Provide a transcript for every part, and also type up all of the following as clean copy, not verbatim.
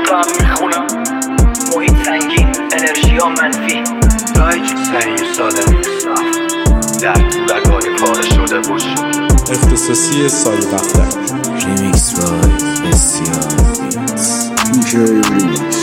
غم میخونم. محیط سنگین، انرژی ها منفی، تایج سنگی ساده نیستم. در تو رگای پاره شده بوش اختصاصی سایه دفتر ریمیکس بای بسیار بیتس DJ ریمیکس.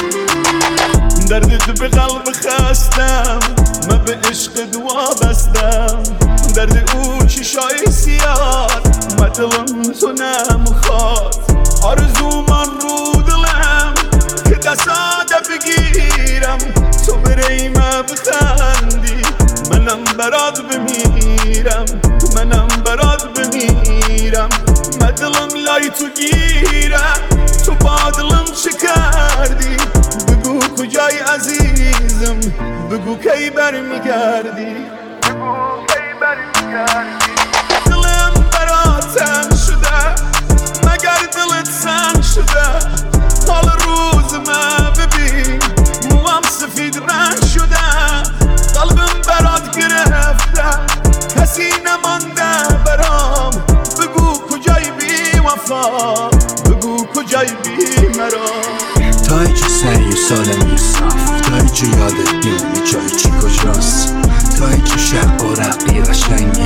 دردت به قلب خستم، من به عشق دعا بستم. درد او چشای سیاه، مطلم تو نمیخواد. آرزو من رو دلم که تصادف بگیرم، تو برای من بخندی، منم برات بمیرم، منم برات بمیرم. مدلم لای تو گیرم، تو با دلم چه کردی؟ بگو کجای عزیزم، بگو کی برمیگردی، بگو کی برمیگردی. دلم برات تنگ شده، مگر دلت سنگ شده؟ حال روز من ببین، موام سفید رنگ شده. قلبم برات گرفته، کسی نمانده برام. بگو کجای بی وفا، بگو کجای بی مرام. تایج سنگی ساده نیستم. تایج یادت میونه جای چی کجاست. تایج شب و رقی قشنگی،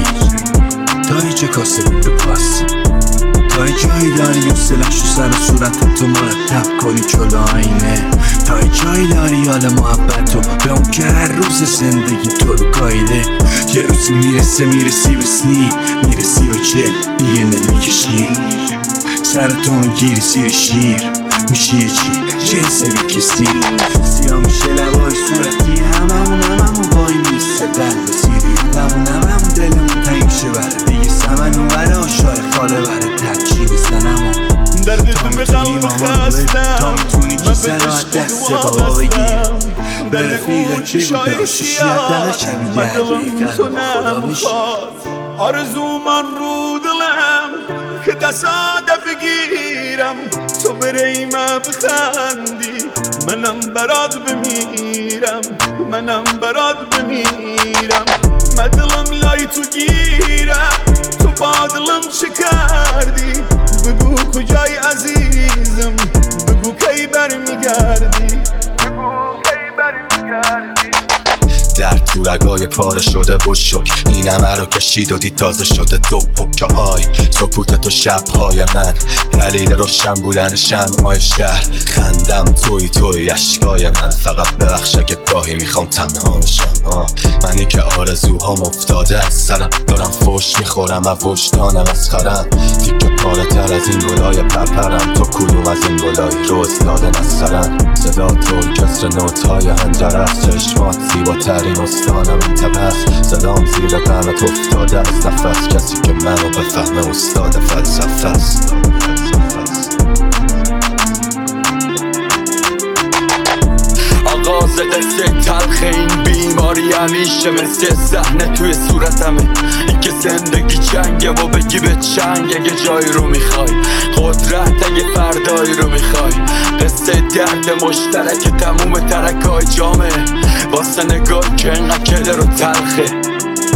تایج کاسه بود پاس. تایجایی داری و سلش و سر و صورت تو مرتب کنی جلو آینه. تایجایی داری حال محبت و به اون که هر روز زندگی تو رو گایده. یه روزی میرسی به سنی، میرسی به چه دیگه نمیکشی. سرتو میگیری زیر شیر، میشی یه چی جنسه میکسی. سیاه میشه لبای صورتی، هممون وای میسته دل بسیری. هممون دلمون تنگ شه بره دیگه سمن اون بره آشای خاله بره ترچی نیستن. اما دردتون به قلب خستم، تا میتونی من کیسه به را عشق دست دعا بابا بگیر. بستم. به درد رفیق او چی چشای بود سیاه، من دلم تو خدا میشه. نمیخواد. آرزو من رو دلم که تصادف بگیرم، تو برای من بخندی، منم برات بمیرم، منم برات بمیرم. مدلم لای تو گیرم، تو با دلم چه کردی؟ بگو کجای عزیزم، بگو کی برمیگردی، بگو کی برمیگردی. در تو رگای پاره شده بود شک. این همه رو کشید و دید تازه شده دو پکه های سکوت تو شبهای من، دلیل روشن بودن شمعای شهر. خندم توی اشکای من، فقط ببخش اگه گاهی میخوام تنها بشم. منی که آرزوهام افتاده از سرم، دارم فوش میخورم از وجدانم از خرم. تیکه پاره تر از این گلای پرپرم، تو کدوم از این گلای روز دادن از سرم. صدا تو کسر نوتهای هنجره است، چشمات زیباترین استانم انتبه است. صدام زیر قلبت افتاده از نفس، کسی که منو بفهمه استاد فلسفه است. آغاز قصه تلخ این بیماری همیشه مثل صحنه توی صورتمه. این که زندگی جنگه و بگی به چنگ اگه جایی رو میخوای، قدرت اگه فردایی رو میخوای. قصه درد مشترک تموم ترکای جامعه، واسه نگاه که انقدر کده رو تلخه.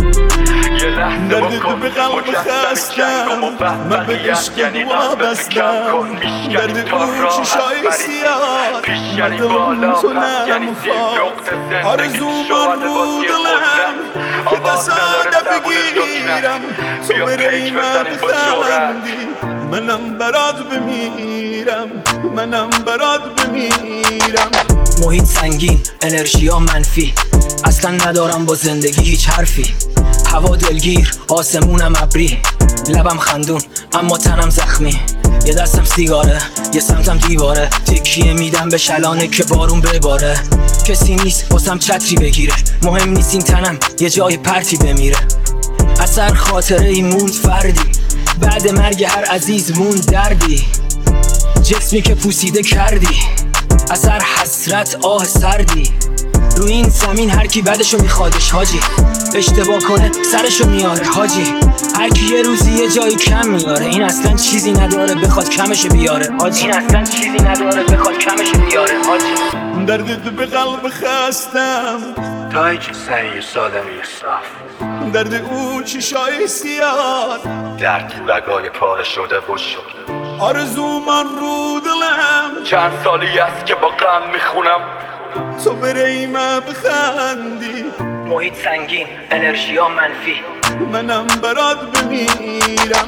دردت به قلب خستم، من به عشق دعا بستم. درد او چشای سیاه، مدلم تو نمیخواد. آرزو من رو دلم که تصادف بگیرم، تو برای من بخندی، منم برات بمیرم، منم برات بمیرم. محیط سنگین، انرژی ها منفی، اصلا ندارم با زندگی هیچ حرفی. هوا دلگیر، آسمونم ابری، لبم خندون اما تنم زخمی. یه دستم سیگاره، یه سمتم دیواره، تکیه میدم به شلانه که بارون بباره. کسی نیست واسم چتری بگیره، مهم نیست این تنم یه جای پرتی بمیره. اثر خاطره ای موند فردی، بعد مرگ هر عزیز موند دردی. جسمی که پوسیده کردی، اثر حسرت آه سردی. روی این زمین هر کی بدشو میخوادش حاجی، اشتباه کنه سرشو میاره حاجی. هر کی یه روزی یه جایی کم میاره، این اصلا چیزی نداره بخواد کمش بیاره حاجی. این اصلا چیزی نداره بخواد کمش بیاره حاجی. دردت به قلب خستم، تایج سنگی ساده نیستم. درد او چشای سیاه، در تو رگای پاره شده بود شک. آرزو من رو دلم میخونم، چند سالی است که با غم میخونم. تو بری من بخندی، محیط سنگین انرژی ها منفی، منم برات بمیرم.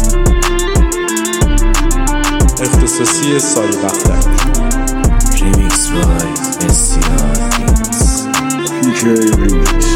اختصاصی سایه بختک. Remix by SCR Beats PK Remix